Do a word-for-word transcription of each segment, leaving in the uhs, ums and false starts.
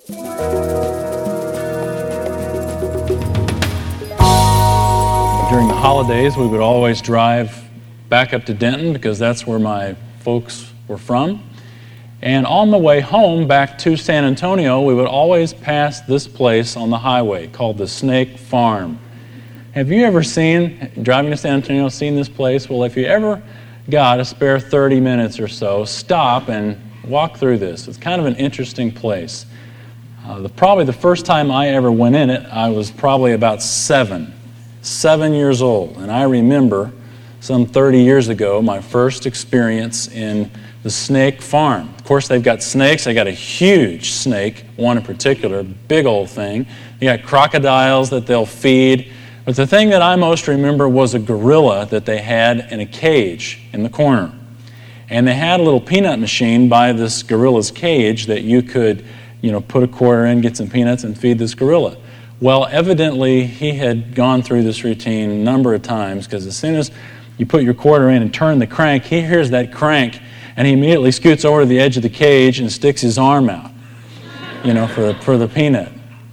During the holidays, we would always drive back up to Denton because that's where my folks were from. And on the way home back to San Antonio, we would always pass this place on the highway called the Snake Farm. Have you ever seen, driving to San Antonio, seen this place? Well, if you ever got a spare thirty minutes or so, stop and walk through this. It's kind of an interesting place. Uh, the, probably the first time I ever went in it, I was probably about seven. Seven years old, and I remember some thirty years ago my first experience in the Snake Farm. Of course, they've got snakes. They got a huge snake, one in particular, big old thing. They got crocodiles that they'll feed. But the thing that I most remember was a gorilla that they had in a cage in the corner. And they had a little peanut machine by this gorilla's cage that you could, you know, put a quarter in, get some peanuts, and feed this gorilla. Well, evidently, he had gone through this routine a number of times because as soon as you put your quarter in and turn the crank, he hears that crank, and he immediately scoots over to the edge of the cage and sticks his arm out, you know, for the, for the peanut.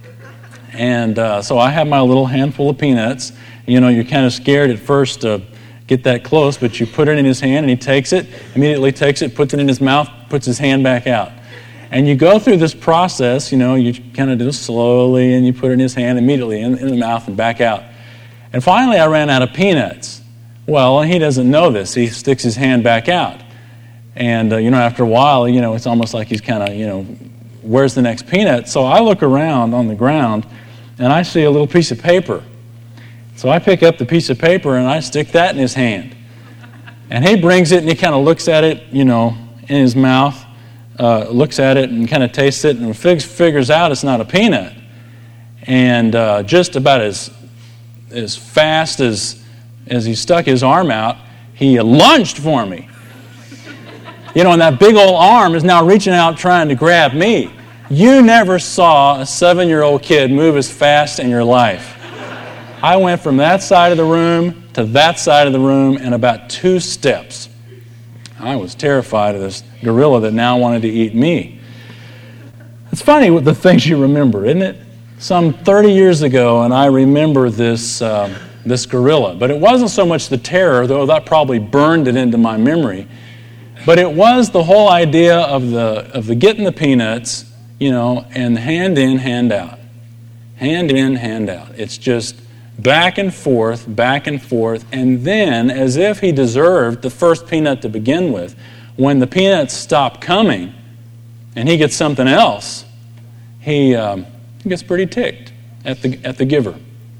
And uh, so I have my little handful of peanuts. You know, you're kind of scared at first to get that close, but you put it in his hand, and he takes it, immediately takes it, puts it in his mouth, puts his hand back out. And you go through this process, you know, you kind of do it slowly, and you put it in his hand immediately in, in the mouth and back out. And finally, I ran out of peanuts. Well, he doesn't know this. He sticks his hand back out. And, uh, you know, after a while, you know, it's almost like he's kind of, you know, where's the next peanut? So I look around on the ground, and I see a little piece of paper. So I pick up the piece of paper, and I stick that in his hand. And he brings it, and he kind of looks at it, you know, in his mouth. Uh, looks at it and kind of tastes it and fig- figures out it's not a peanut. And uh, just about as as fast as as he stuck his arm out, he lunged for me. You know, and that big old arm is now reaching out trying to grab me. You never saw a seven-year-old kid move as fast in your life. I went from that side of the room to that side of the room in about two steps. I was terrified of this gorilla that now wanted to eat me. It's funny with the things you remember, isn't it? Some thirty years ago, and I remember this uh, this gorilla. But it wasn't so much the terror, though that probably burned it into my memory. But it was the whole idea of the of the getting the peanuts, you know, and hand in, hand out. Hand in, hand out. It's just back and forth, back and forth, and then, as if he deserved the first peanut to begin with, when the peanuts stop coming and he gets something else, he, um, he gets pretty ticked at the at the giver.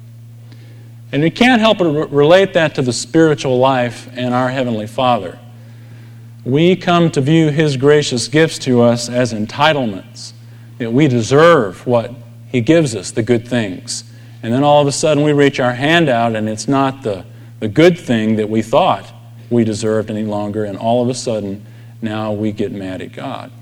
And we can't help but re- relate that to the spiritual life and our Heavenly Father. We come to view His gracious gifts to us as entitlements, that we deserve what He gives us, the good things. And then all of a sudden we reach our hand out and it's not the, the good thing that we thought we deserved any longer, and all of a sudden now we get mad at God.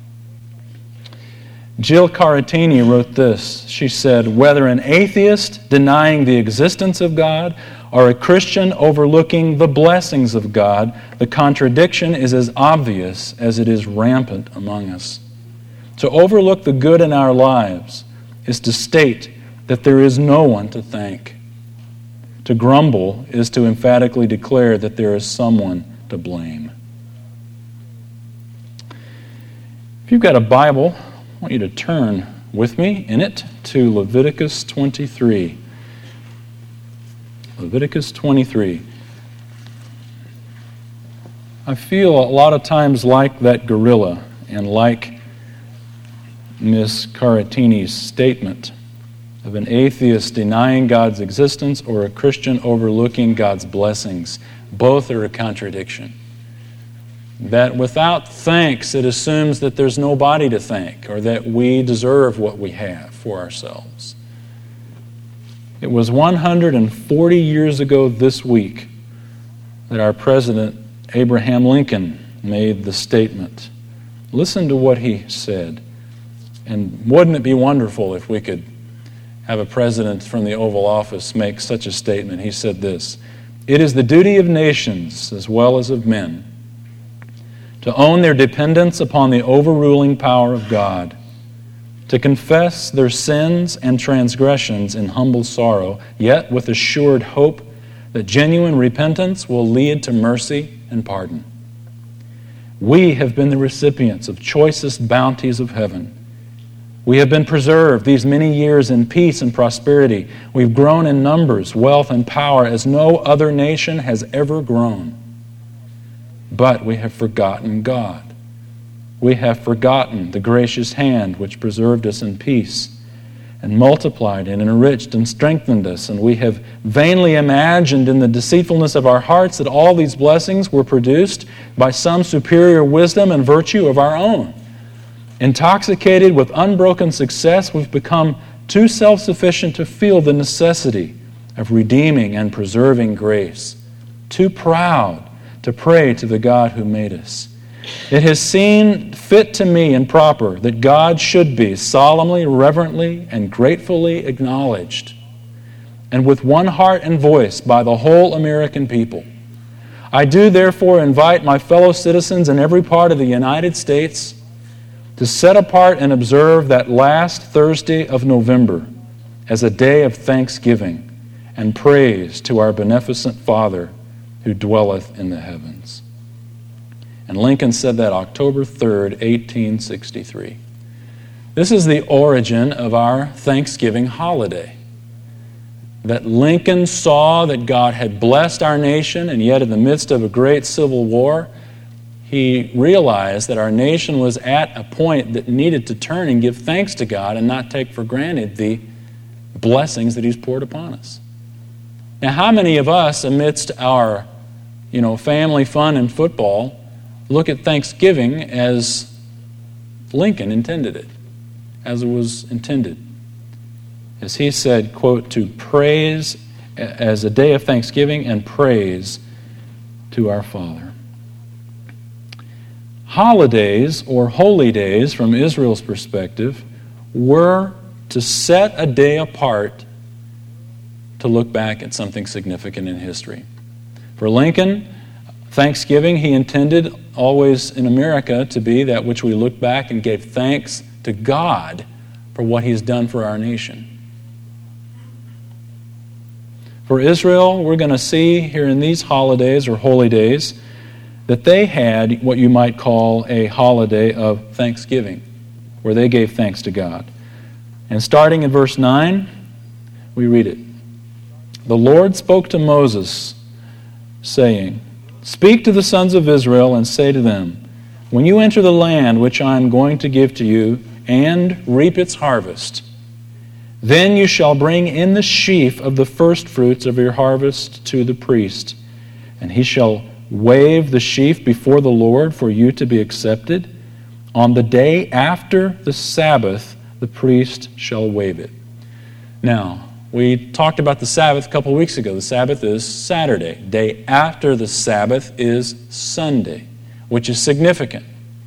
Jill Caratini wrote this. She said, "Whether an atheist denying the existence of God or a Christian overlooking the blessings of God, the contradiction is as obvious as it is rampant among us. To overlook the good in our lives is to state that there is no one to thank. To grumble is to emphatically declare that there is someone to blame." If you've got a Bible, I want you to turn with me in it to Leviticus twenty-three. Leviticus twenty-three. I feel a lot of times like that gorilla and like Miss Caratini's statement of an atheist denying God's existence or a Christian overlooking God's blessings. Both are a contradiction. That without thanks, it assumes that there's nobody to thank or that we deserve what we have for ourselves. It was one hundred forty years ago this week that our President Abraham Lincoln made the statement. Listen to what he said. And wouldn't it be wonderful if we could have a president from the Oval Office make such a statement? He said this: "It is the duty of nations as well as of men to own their dependence upon the overruling power of God, to confess their sins and transgressions in humble sorrow, yet with assured hope that genuine repentance will lead to mercy and pardon. We have been the recipients of choicest bounties of heaven. We have been preserved these many years in peace and prosperity. We've grown in numbers, wealth, and power as no other nation has ever grown. But we have forgotten God. We have forgotten the gracious hand which preserved us in peace and multiplied and enriched and strengthened us. And we have vainly imagined in the deceitfulness of our hearts that all these blessings were produced by some superior wisdom and virtue of our own. Intoxicated with unbroken success, we've become too self-sufficient to feel the necessity of redeeming and preserving grace, too proud to pray to the God who made us. It has seemed fit to me and proper that God should be solemnly, reverently, and gratefully acknowledged, and with one heart and voice by the whole American people. I do therefore invite my fellow citizens in every part of the United States to set apart and observe that last Thursday of November as a day of thanksgiving and praise to our beneficent Father who dwelleth in the heavens. And Lincoln said that October third, eighteen sixty-three. This is the origin of our Thanksgiving holiday. That Lincoln saw that God had blessed our nation, and yet in the midst of a great civil war, he realized that our nation was at a point that needed to turn and give thanks to God and not take for granted the blessings that He's poured upon us. Now, how many of us, amidst our, you know, family fun and football, look at Thanksgiving as Lincoln intended it, as it was intended? As he said, quote, to praise as a day of thanksgiving and praise to our Father. Holidays, or holy days from Israel's perspective, were to set a day apart to look back at something significant in history. For Lincoln, Thanksgiving, he intended always in America to be that which we look back and gave thanks to God for what He's done for our nation. For Israel, we're going to see here in these holidays or holy days that they had what you might call a holiday of thanksgiving, where they gave thanks to God. And starting in verse nine, we read it. The Lord spoke to Moses, saying, Speak to the sons of Israel and say to them, When you enter the land which I am going to give to you, and reap its harvest, then you shall bring in the sheaf of the firstfruits of your harvest to the priest, and he shall wave the sheaf before the Lord for you to be accepted. On the day after the Sabbath, the priest shall wave it. Now, we talked about the Sabbath a couple of weeks ago. The Sabbath is Saturday. Day after the Sabbath is Sunday, which is significant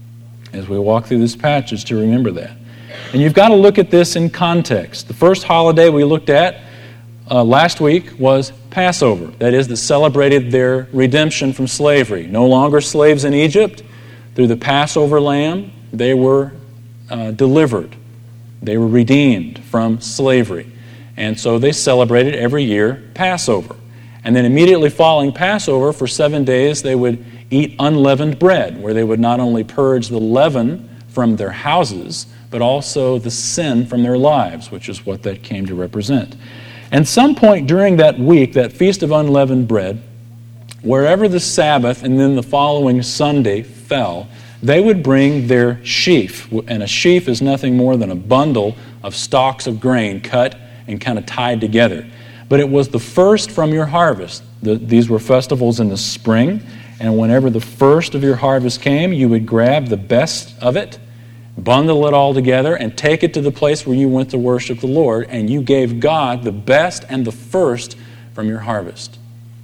as we walk through this passage to remember that. And you've got to look at this in context. The first holiday we looked at uh, last week was Passover. That is, that celebrated their redemption from slavery. No longer slaves in Egypt. Through the Passover lamb, they were uh, delivered. They were redeemed from slavery. And so they celebrated every year Passover. And then immediately following Passover, for seven days, they would eat unleavened bread, where they would not only purge the leaven from their houses, but also the sin from their lives, which is what that came to represent. And some point during that week, that Feast of Unleavened Bread, wherever the Sabbath and then the following Sunday fell, they would bring their sheaf. And a sheaf is nothing more than a bundle of stalks of grain cut and kind of tied together. But it was the first from your harvest. The, these were festivals in the spring, and whenever the first of your harvest came, you would grab the best of it, bundle it all together, and take it to the place where you went to worship the Lord, and you gave God the best and the first from your harvest.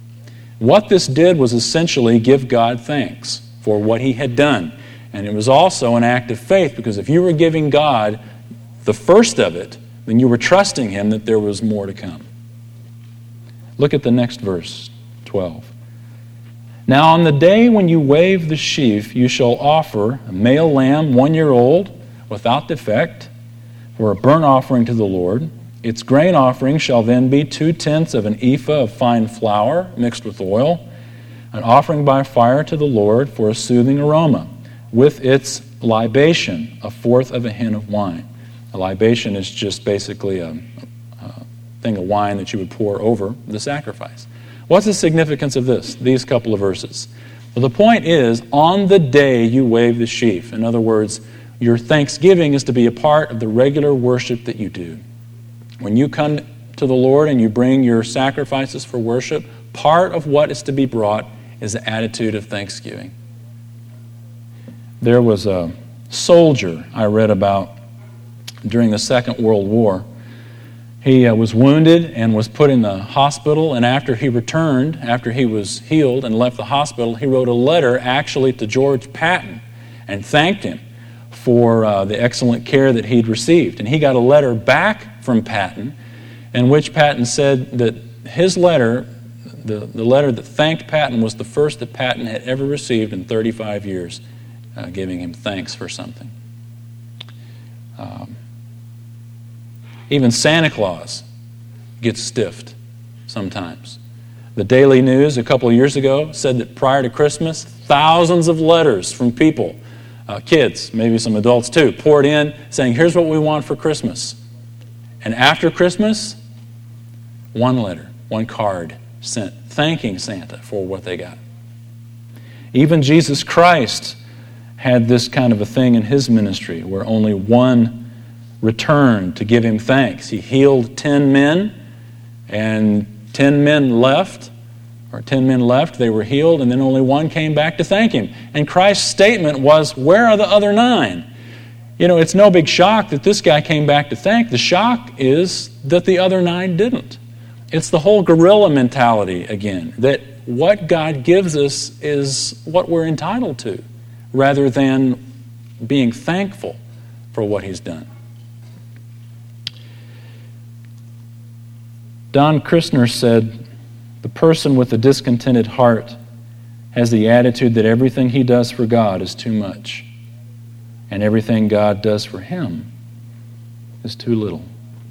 What this did was essentially give God thanks for what He had done. And it was also an act of faith, because if you were giving God the first of it, then you were trusting Him that there was more to come. Look at the next verse, twelve. Now on the day when you wave the sheaf, you shall offer a male lamb one year old, without defect, or a burnt offering to the Lord. Its grain offering shall then be two-tenths of an ephah of fine flour mixed with oil, an offering by fire to the Lord for a soothing aroma, with its libation, a fourth of a hin of wine. A libation is just basically a, a thing of wine that you would pour over the sacrifice. What's the significance of this, these couple of verses? Well, the point is, on the day you wave the sheaf, in other words, your thanksgiving is to be a part of the regular worship that you do. When you come to the Lord and you bring your sacrifices for worship, part of what is to be brought is the attitude of thanksgiving. There was a soldier I read about during the Second World War. He uh, was wounded and was put in the hospital, and after he returned, after he was healed and left the hospital, he wrote a letter actually to George Patton and thanked him for uh, the excellent care that he'd received. And he got a letter back from Patton in which Patton said that his letter, the, the letter that thanked Patton, was the first that Patton had ever received in thirty-five years, uh, giving him thanks for something. Um, even Santa Claus gets stiffed sometimes. The Daily News a couple of years ago said that prior to Christmas, thousands of letters from people, uh, kids, maybe some adults too, poured in saying, here's what we want for Christmas. And after Christmas, one letter, one card sent thanking Santa for what they got. Even Jesus Christ had this kind of a thing in his ministry where only one returned to give him thanks. He healed ten men, and ten men left, or ten men left, they were healed, and then only one came back to thank him. And Christ's statement was, where are the other nine? You know, it's no big shock that this guy came back to thank. The shock is that the other nine didn't. It's the whole gorilla mentality again, that what God gives us is what we're entitled to, rather than being thankful for what He's done. Don Christner said, the person with a discontented heart has the attitude that everything he does for God is too much, and everything God does for him is too little.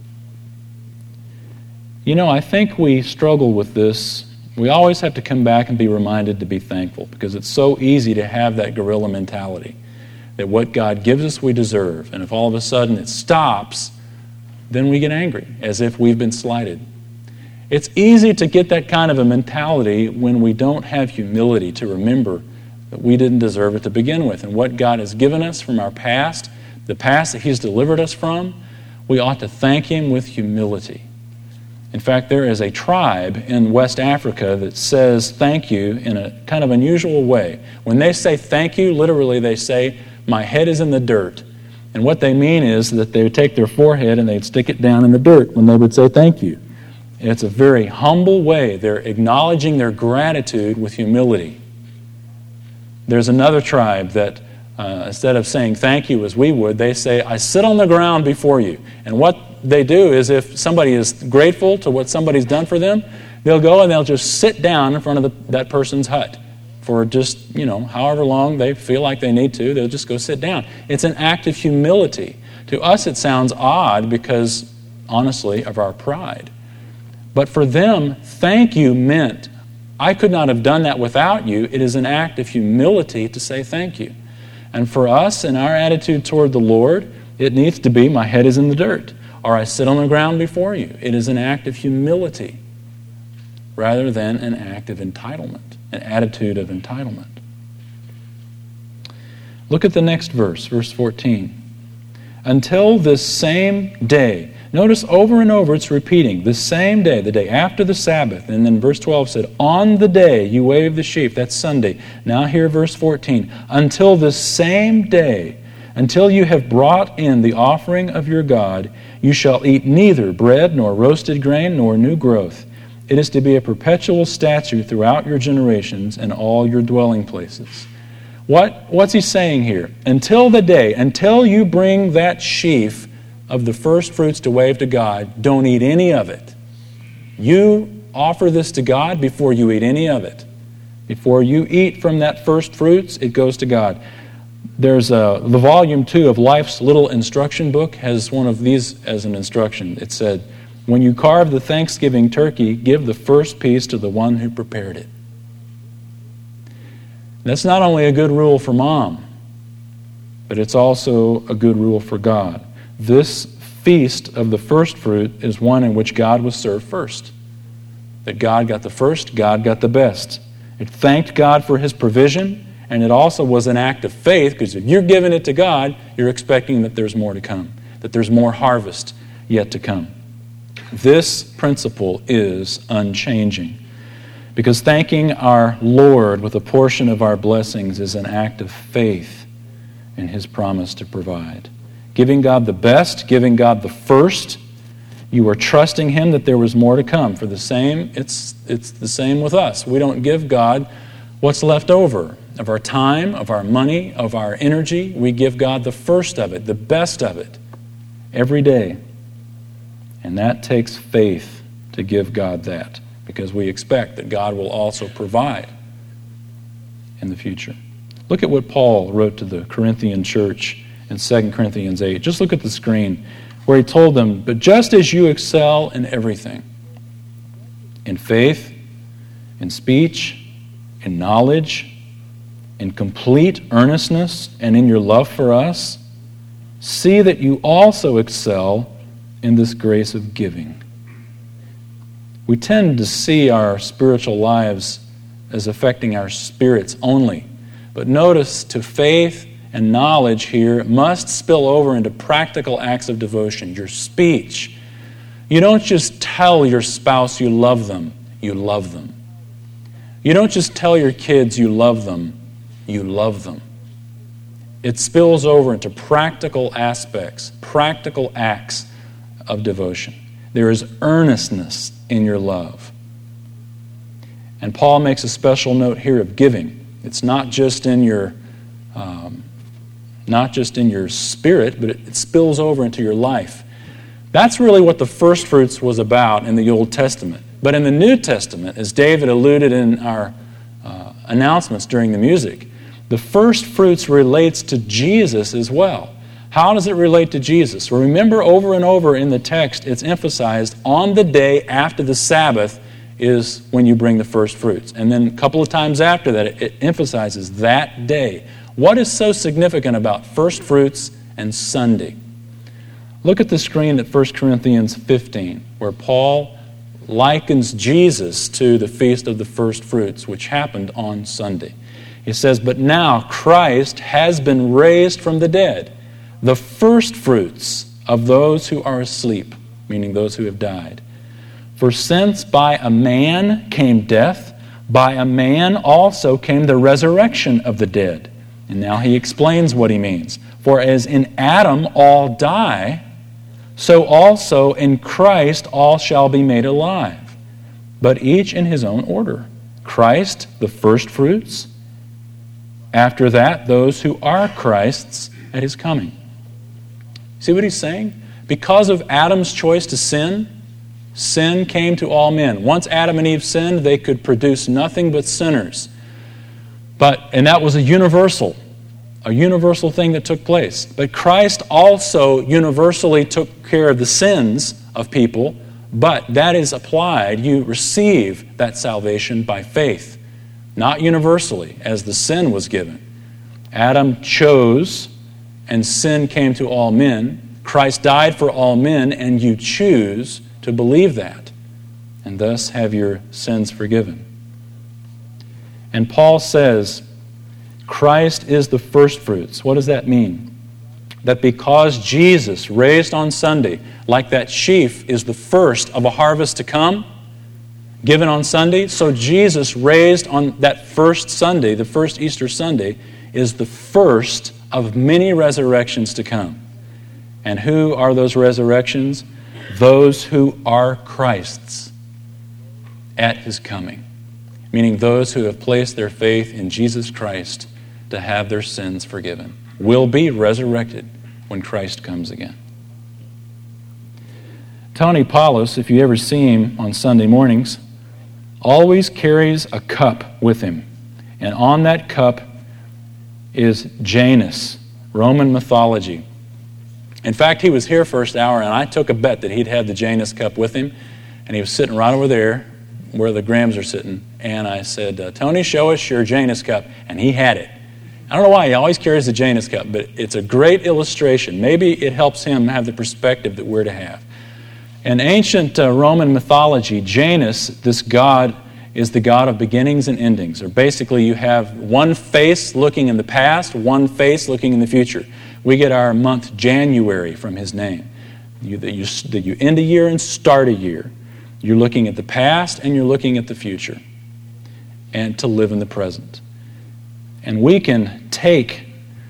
You know, I think we struggle with this. We always have to come back and be reminded to be thankful, because it's so easy to have that gorilla mentality that what God gives us we deserve, and if all of a sudden it stops, then we get angry as if we've been slighted. It's easy to get that kind of a mentality when we don't have humility to remember that we didn't deserve it to begin with, and what God has given us from our past, the past that He's delivered us from, we ought to thank Him with humility. In fact, there is a tribe in West Africa that says thank you in a kind of unusual way. When they say thank you, literally they say, my head is in the dirt. And what they mean is that they would take their forehead and they'd stick it down in the dirt when they would say thank you. It's a very humble way. They're acknowledging their gratitude with humility. There's another tribe that uh, instead of saying thank you as we would, they say, I sit on the ground before you. And what they do is if somebody is grateful to what somebody's done for them, they'll go and they'll just sit down in front of the, that person's hut for just, you know, however long they feel like they need to. They'll just go sit down. It's an act of humility. To us it sounds odd because, honestly, of our pride. But for them, thank you meant, I could not have done that without you. It is an act of humility to say thank you. And for us, in our attitude toward the Lord, it needs to be, my head is in the dirt, or I sit on the ground before you. It is an act of humility rather than an act of entitlement, an attitude of entitlement. Look at the next verse, verse fourteen. Until this same day. Notice over and over it's repeating, the same day, the day after the Sabbath. And then verse twelve said, on the day you wave the sheaf, that's Sunday. Now here verse fourteen, until the same day, until you have brought in the offering of your God, you shall eat neither bread nor roasted grain nor new growth. It is to be a perpetual statute throughout your generations and all your dwelling places. What, what's he saying here? Until the day, until you bring that sheaf of the first fruits to wave to God, don't eat any of it. You offer this to God before you eat any of it. Before you eat from that first fruits, it goes to God. There's a, the volume two of Life's Little Instruction Book has one of these as an instruction. It said, when you carve the Thanksgiving turkey, give the first piece to the one who prepared it. That's not only a good rule for Mom, but it's also a good rule for God. This feast of the first fruit is one in which God was served first. That God got the first, God got the best. It thanked God for His provision, and it also was an act of faith, because if you're giving it to God, you're expecting that there's more to come, that there's more harvest yet to come. This principle is unchanging, because thanking our Lord with a portion of our blessings is an act of faith in His promise to provide. Giving God the best, giving God the first, you are trusting Him that there was more to come. For the same, it's, it's the same with us. We don't give God what's left over of our time, of our money, of our energy. We give God the first of it, the best of it, every day. And that takes faith to give God that, because we expect that God will also provide in the future. Look at what Paul wrote to the Corinthian church in Second Corinthians eight. Just look at the screen where he told them, but just as you excel in everything, in faith, in speech, in knowledge, in complete earnestness, and in your love for us, see that you also excel in this grace of giving. We tend to see our spiritual lives as affecting our spirits only. But notice, to faith and knowledge here must spill over into practical acts of devotion. Your speech. You don't just tell your spouse you love them, you love them. You don't just tell your kids you love them, you love them. It spills over into practical aspects, practical acts of devotion. There is earnestness in your love. And Paul makes a special note here of giving. It's not just in your, um, not just in your spirit, but it, it spills over into your life. That's really what the first fruits was about in the Old Testament. But in the New Testament, as David alluded in our uh, announcements during the music, the first fruits relates to Jesus as well. How does it relate to Jesus? Well, remember, over and over in the text, it's emphasized on the day after the Sabbath is when you bring the first fruits. And then a couple of times after that, it, it emphasizes that day. What is so significant about first fruits and Sunday? Look at the screen at First Corinthians fifteen, where Paul likens Jesus to the Feast of the First Fruits, which happened on Sunday. He says, but now Christ has been raised from the dead, the first fruits of those who are asleep, meaning those who have died. For since by a man came death, by a man also came the resurrection of the dead. And now he explains what he means. For as in Adam all die, so also in Christ all shall be made alive, but each in his own order. Christ, the first fruits. After that, those who are Christ's at His coming. See what he's saying? Because of Adam's choice to sin, sin came to all men. Once Adam and Eve sinned, they could produce nothing but sinners. But, and that was a universal, a universal thing that took place. But Christ also universally took care of the sins of people, but that is applied. You receive that salvation by faith, not universally, as the sin was given. Adam chose, and sin came to all men. Christ died for all men, and you choose to believe that, and thus have your sins forgiven. And Paul says, Christ is the first fruits. What does that mean? That because Jesus raised on Sunday, like that sheaf is the first of a harvest to come, given on Sunday, so Jesus raised on that first Sunday, the first Easter Sunday, is the first of many resurrections to come. And who are those resurrections? Those who are Christ's at His coming. Meaning those who have placed their faith in Jesus Christ to have their sins forgiven will be resurrected when Christ comes again. Tony Paulus, if you ever see him on Sunday mornings, always carries a cup with him. And on that cup is Janus, Roman mythology. In fact, he was here first hour, and I took a bet that he'd had the Janus cup with him, and he was sitting right over there where the Grahams are sitting. And I said, uh, Tony, show us your Janus cup. And he had it. I don't know why he always carries the Janus cup, but it's a great illustration. Maybe it helps him have the perspective that we're to have. In ancient uh, Roman mythology, Janus, this god, is the god of beginnings and endings. Or basically, you have one face looking in the past, one face looking in the future. We get our month January from his name. You, that, you, that you end a year and start a year. You're looking at the past and you're looking at the future. And to live in the present. And we can take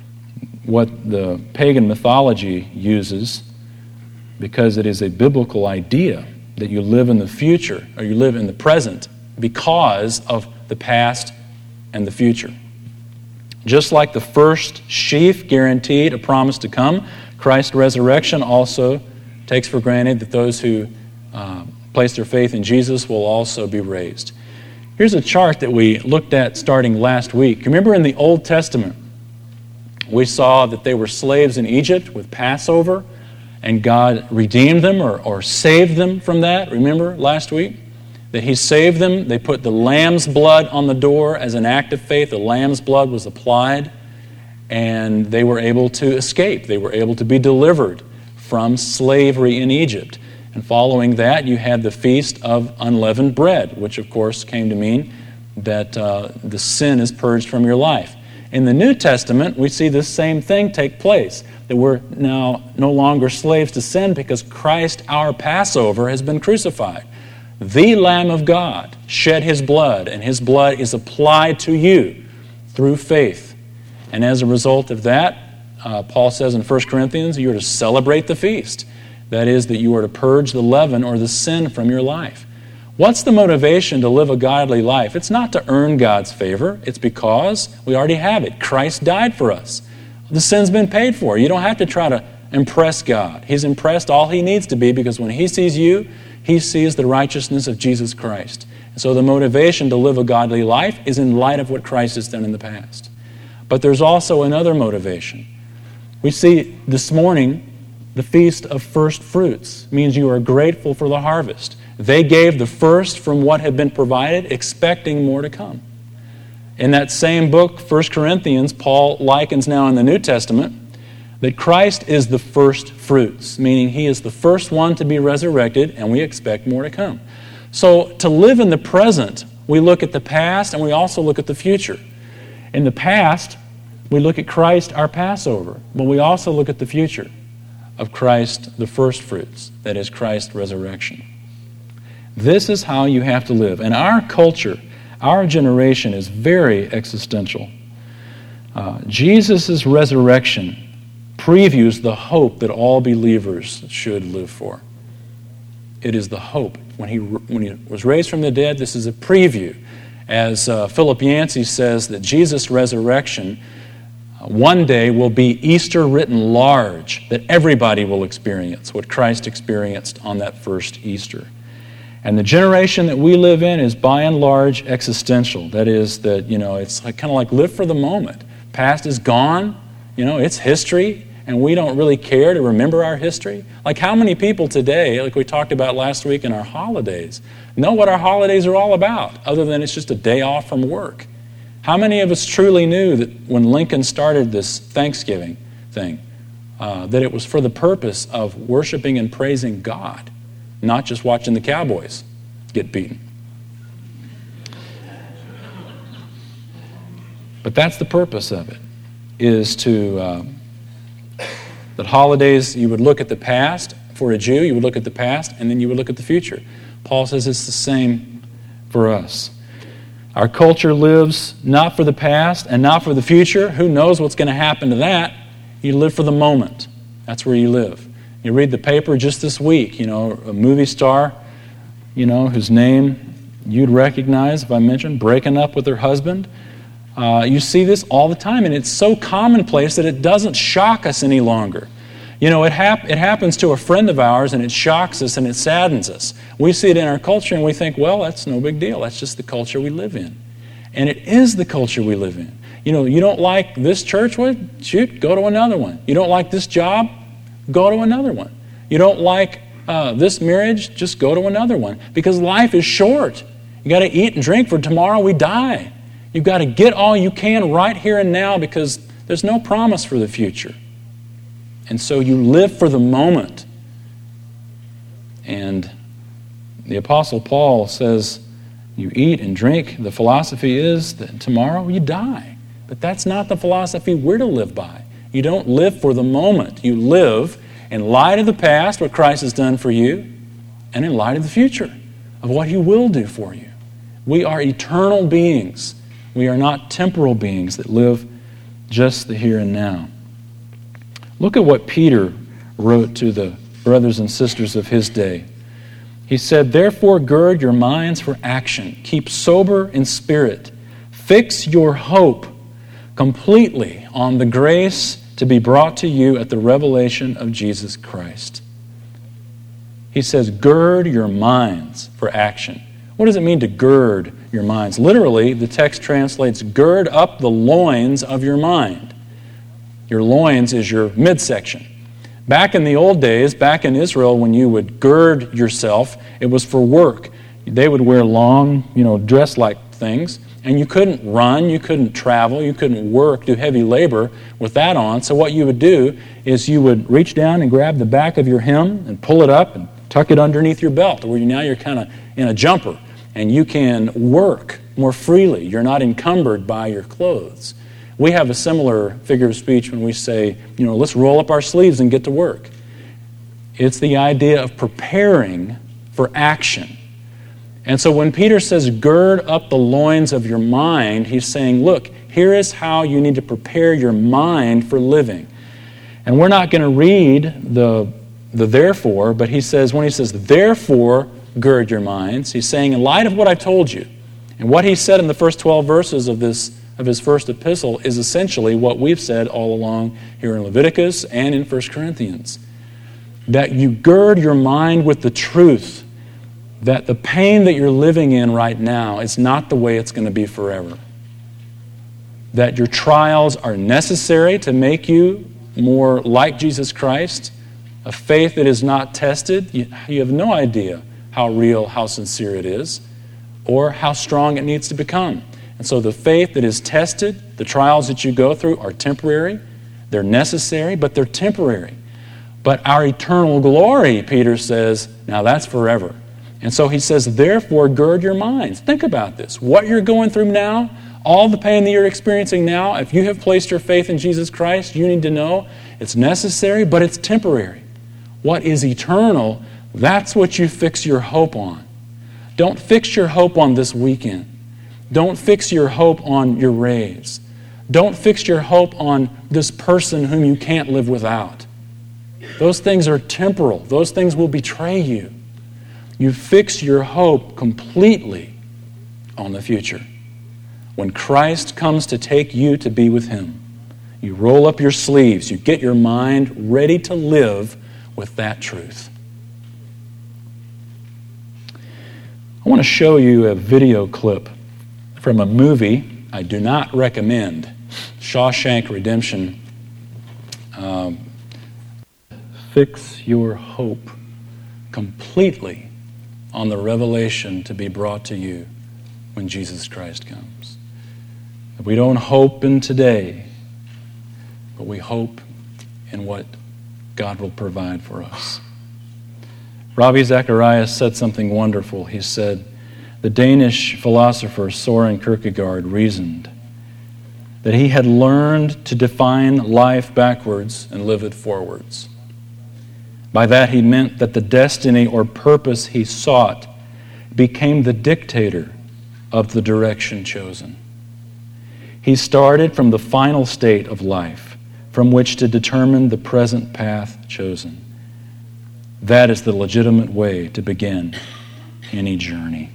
what the pagan mythology uses, because it is a biblical idea that you live in the future, or you live in the present, because of the past and the future. Just like the first sheaf guaranteed a promise to come, Christ's resurrection also takes for granted that those who uh, place their faith in Jesus will also be raised. Here's a chart that we looked at starting last week. Remember in the Old Testament, we saw that they were slaves in Egypt with Passover, and God redeemed them or, or saved them from that. Remember last week? That He saved them. They put the lamb's blood on the door as an act of faith. The lamb's blood was applied, and they were able to escape. They were able to be delivered from slavery in Egypt. And following that, you had the Feast of Unleavened Bread, which of course came to mean that uh, the sin is purged from your life. In the New Testament, we see this same thing take place, that we're now no longer slaves to sin because Christ, our Passover, has been crucified. The Lamb of God shed His blood, and His blood is applied to you through faith. And as a result of that, uh, Paul says in First Corinthians, you are to celebrate the feast. That is, that you are to purge the leaven or the sin from your life. What's the motivation to live a godly life? It's not to earn God's favor. It's because we already have it. Christ died for us. The sin's been paid for. You don't have to try to impress God. He's impressed all He needs to be, because when He sees you, He sees the righteousness of Jesus Christ. And so the motivation to live a godly life is in light of what Christ has done in the past. But there's also another motivation. We see this morning the Feast of First Fruits. It means you are grateful for the harvest. They gave the first from what had been provided, expecting more to come. In that same book, First Corinthians, Paul likens now in the New Testament that Christ is the first fruits, meaning He is the first one to be resurrected, and we expect more to come. So to live in the present, we look at the past and we also look at the future. In the past, we look at Christ, our Passover, but we also look at the future of Christ, the first fruits, that is Christ's resurrection. This is how you have to live. And our culture, our generation is very existential. Uh, Jesus' resurrection previews the hope that all believers should live for. It is the hope. When he, when he was raised from the dead, this is a preview. As uh, Philip Yancey says, that Jesus' resurrection uh, one day will be Easter written large, that everybody will experience what Christ experienced on that first Easter. And the generation that we live in is by and large existential. That is that, you know, it's like, kind of like live for the moment. Past is gone, you know, it's history, and we don't really care to remember our history. Like how many people today, like we talked about last week in our holidays, know what our holidays are all about, other than it's just a day off from work? How many of us truly knew that when Lincoln started this Thanksgiving thing, uh, that it was for the purpose of worshiping and praising God, not just watching the Cowboys get beaten? But that's the purpose of it, is to, uh, that holidays, you would look at the past. For a Jew, you would look at the past, and then you would look at the future. Paul says it's the same for us. Our culture lives not for the past and not for the future. Who knows what's going to happen to that? You live for the moment. That's where you live. You read the paper just this week, you know, a movie star, you know, whose name you'd recognize if I mentioned, breaking up with her husband. Uh, you see this all the time, and it's so commonplace that it doesn't shock us any longer. You know, it, hap- it happens to a friend of ours, and it shocks us and it saddens us. We see it in our culture, and we think, well, that's no big deal. That's just the culture we live in. And it is the culture we live in. You know, you don't like this church? Well, shoot, go to another one. You don't like this job? Go to another one. You don't like uh, this marriage? Just go to another one. Because life is short. You got to eat and drink, for tomorrow we die. You've got to get all you can right here and now, because there's no promise for the future. And so you live for the moment. And the Apostle Paul says, you eat and drink. The philosophy is that tomorrow you die. But that's not the philosophy we're to live by. You don't live for the moment. You live in light of the past, what Christ has done for you, and in light of the future, of what He will do for you. We are eternal beings. We are not temporal beings that live just the here and now. Look at what Peter wrote to the brothers and sisters of his day. He said, therefore gird your minds for action. Keep sober in spirit. Fix your hope completely on the grace to be brought to you at the revelation of Jesus Christ. He says, gird your minds for action. What does it mean to gird your minds? Literally, the text translates, gird up the loins of your mind. Your loins is your midsection. Back in the old days, back in Israel, when you would gird yourself, it was for work. They would wear long, you know, dress-like things, and you couldn't run, you couldn't travel, you couldn't work, do heavy labor with that on. So what you would do is you would reach down and grab the back of your hem and pull it up and tuck it underneath your belt, where you, now you're kind of in a jumper, and you can work more freely. You're not encumbered by your clothes. We have a similar figure of speech when we say, you know, let's roll up our sleeves and get to work. It's the idea of preparing for action. And so when Peter says, gird up the loins of your mind, he's saying, look, here is how you need to prepare your mind for living. And we're not going to read the, the therefore, but he says, when he says, therefore, gird your minds, he's saying, in light of what I told you, and what he said in the first twelve verses of this of his first epistle is essentially what we've said all along here in Leviticus and in First Corinthians. That you gird your mind with the truth that the pain that you're living in right now is not the way it's going to be forever. That your trials are necessary to make you more like Jesus Christ. A faith that is not tested, you, you have no idea how real, how sincere it is, or how strong it needs to become. And so the faith that is tested, the trials that you go through are temporary. They're necessary, but they're temporary. But our eternal glory, Peter says, now that's forever. And so he says, therefore, gird your minds. Think about this. What you're going through now, all the pain that you're experiencing now, if you have placed your faith in Jesus Christ, you need to know it's necessary, but it's temporary. What is eternal, that's what you fix your hope on. Don't fix your hope on this weekend. Don't fix your hope on your raise. Don't fix your hope on this person whom you can't live without. Those things are temporal. Those things will betray you. You fix your hope completely on the future. When Christ comes to take you to be with Him, you roll up your sleeves. You get your mind ready to live with that truth. I want to show you a video clip from a movie I do not recommend, Shawshank Redemption. Um, fix your hope completely on the revelation to be brought to you when Jesus Christ comes. We don't hope in today, but we hope in what God will provide for us. Ravi Zacharias said something wonderful. He said, the Danish philosopher Soren Kierkegaard reasoned that he had learned to define life backwards and live it forwards. By that he meant that the destiny or purpose he sought became the dictator of the direction chosen. He started from the final state of life from which to determine the present path chosen. That is the legitimate way to begin any journey.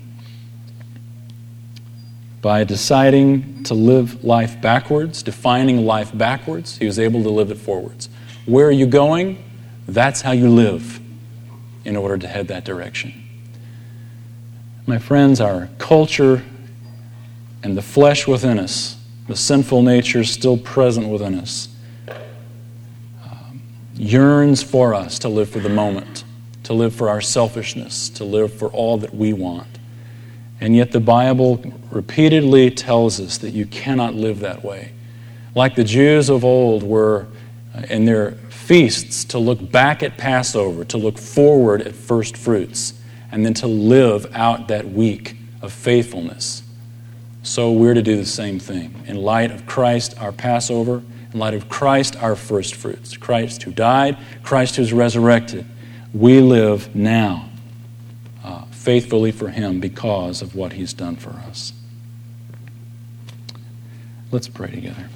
By deciding to live life backwards, defining life backwards, he was able to live it forwards. Where are you going? That's how you live in order to head that direction. My friends, our culture and the flesh within us the sinful nature still present within us, um, yearns for us to live for the moment, to live for our selfishness, to live for all that we want. And yet the Bible repeatedly tells us that you cannot live that way. Like the Jews of old were in their feasts to look back at Passover, to look forward at first fruits, and then to live out that week of faithfulness. So we're to do the same thing. In light of Christ, our Passover, in light of Christ, our first fruits, Christ who died, Christ who's resurrected, we live now uh, faithfully for Him because of what He's done for us. Let's pray together.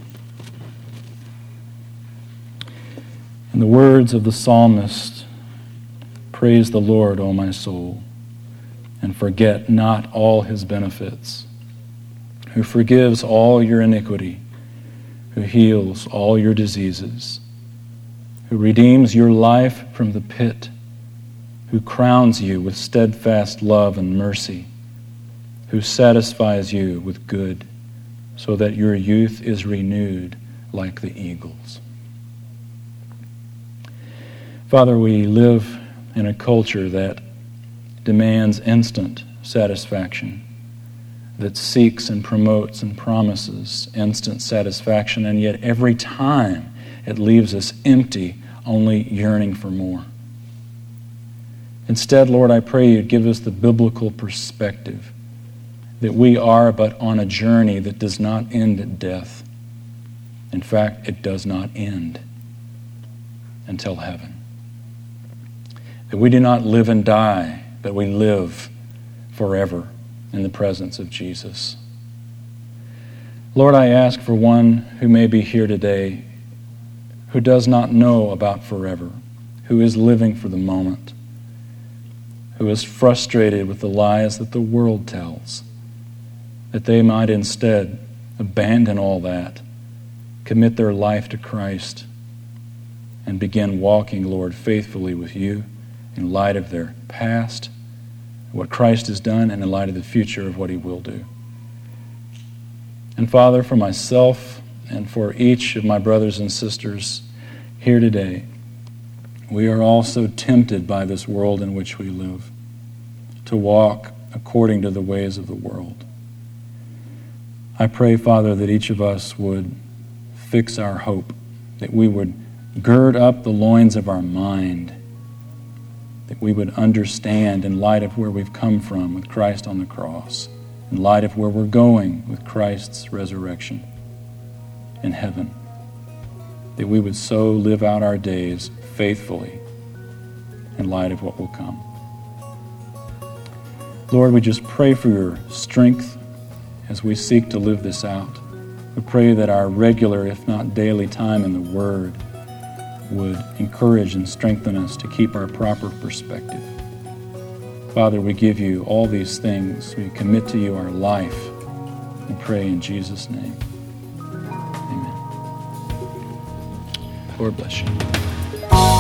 In the words of the psalmist, praise the Lord, O my soul, and forget not all His benefits, who forgives all your iniquity, who heals all your diseases, who redeems your life from the pit, who crowns you with steadfast love and mercy, who satisfies you with good, so that your youth is renewed like the eagles. Father, we live in a culture that demands instant satisfaction, that seeks and promotes and promises instant satisfaction, and yet every time it leaves us empty, only yearning for more. Instead, Lord, I pray You'd give us the biblical perspective that we are but on a journey that does not end at death. In fact, it does not end until heaven. That we do not live and die, but we live forever in the presence of Jesus. Lord, I ask for one who may be here today who does not know about forever, who is living for the moment, who is frustrated with the lies that the world tells, that they might instead abandon all that, commit their life to Christ, and begin walking, Lord, faithfully with You in light of their past, what Christ has done, and in light of the future of what He will do. And Father, for myself and for each of my brothers and sisters here today, we are also tempted by this world in which we live to walk according to the ways of the world. I pray, Father, that each of us would fix our hope, that we would gird up the loins of our mind, that we would understand in light of where we've come from with Christ on the cross, in light of where we're going with Christ's resurrection in heaven, that we would so live out our days faithfully in light of what will come. Lord, we just pray for Your strength as we seek to live this out. We pray that our regular, if not daily, time in the Word would encourage and strengthen us to keep our proper perspective. Father, we give You all these things. We commit to You our life and pray in Jesus' name. Amen. Lord bless you.